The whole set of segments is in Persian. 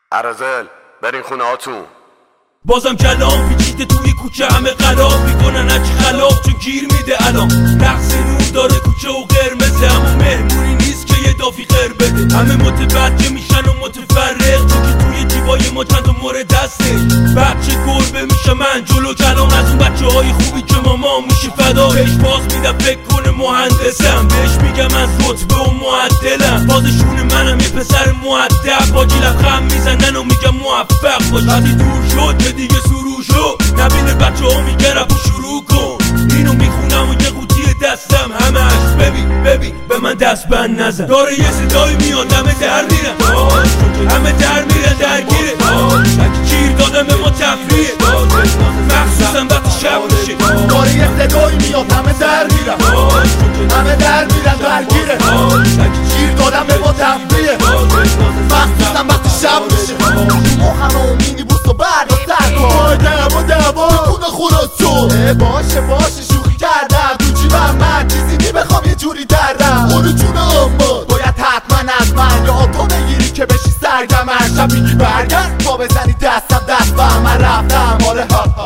ارازل برین خونه هاتون. بازم کلام پیچیده توی کوچه، همه غلاب میکنن هرچی خلاف چون گیر میده الان. نقص نور داره کوچه و قرمزه، اما مهمونی نیست که یه دافی غیر بده. همه متوجه میشن و متفرق چون که توی جیبای ما چند تا مورد دسته. بچه گربه میشه من جلو کلام از اون بچه های خوبی که ماما میشه فدا. بهش باز میدم فکر کنه مهندسم، بهش میگم از رتبه و معدلم. بازشون منم یه پسر مؤدب، با جیلم خم میزنن و میگم موفق باش. وقتی دور شد که دیگه سرو شد، نبینه بچه ها میگن رپ شروع کن. اینو میخونم و یه قوطی دستم همش ببین به من دست بند نزن. داره یه صدایی میاد همه در میرن، همه در میرن درگیره. گیر دادم به ما تفریه، مخصوصا وقتی شب میشه. داره یه صدایی میاد همه در میرن، همه در میرن درگیره. گیر دادم به ما تفریه، مخصوصا وقتی شب میشه. مخمه و مینی بوست و برد و سرکن دوا میکنه خلاصو. باشه شوخی کردم تو جیبم من چیزی نمیخوام یه جوری دردم. اونو جونه اما باید حتما از من یا تو بگیری که بشی سرگم. هر شب میگی برگرد با بزنی دستم دست با من رفتم. آره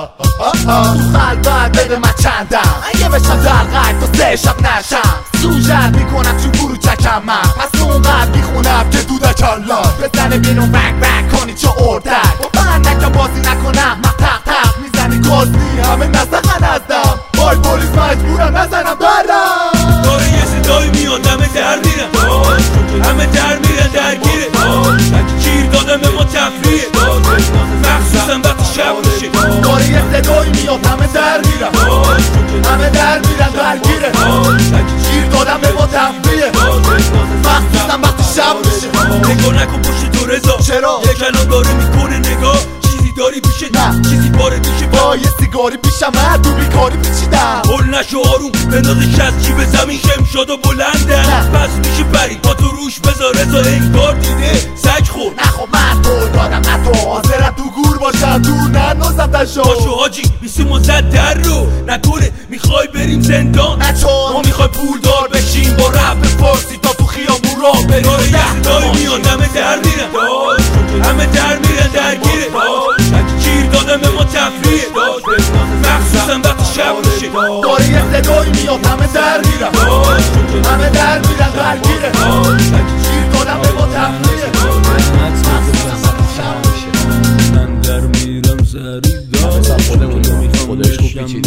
تو خلبت بده من چندم اگه بشم در قید تا 3 شب نشم. سوژت میکنم چون برو چکم من، پس اونقدر میخونم که دودک الله بزنه بینون بک کنی چه اردک. با بندکم بازی نکنم من تق میزنی گازنی همه نزدن ازدم. بای پولیس مجبورم نزنم برم. داره یه صدایی میاد همه در میرن، همه در میرن درگیره. گیر دادم به ما تفریه، مخصوصا وقتی شب میشه. داره یه صدایی میاد همه در میرن، همه در میرن درگیره. گیر دادم به ما تفریه، مخصوصا وقتی شب میشه. نگاه نکن پشت تو رضا، چرا؟ یه کلام داره میکنه نگاه. چیزی داری پیشه نه چیزی باره پیشه با یه سیگاری پیشم من تو بیکاری پیچیدم. هل نشو آروم بندازش از جیب زمین شمشاد و بلندن. پس میشه پری با تو روش بذار رضا انگار دیده سگ خور. نخو من تو دادم نه تو حاضرم تو گور باشم دور ننازم دشو. باشو حاجی بیسی مزد در رو نکنه میخوای بریم زندان. نه چون ما میخوای پولدار بشیم با رپ فارسی تا تو خیابون راه بریم. داره یه صدایی میاد همه در میرن، همه در میرن درگیره. گیر دادم به ما تفریه، مخصوصا وقتی شب میشه. داره یه صدایی میاد همه در میرن، همه در میرن درگیره. گیر دادم به ما تفریه، مخصوصا وقتی شب میشه. من در میرم سری دار خودش خوب پیچید.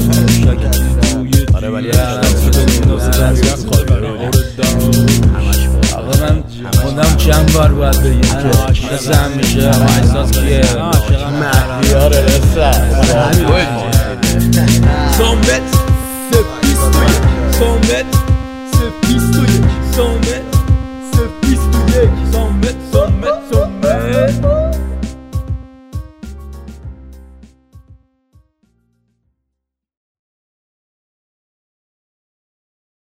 آره ولی آقا من خودم چند بار باید بگیم که مثل همیشه احساس کیه مهدیاره رسه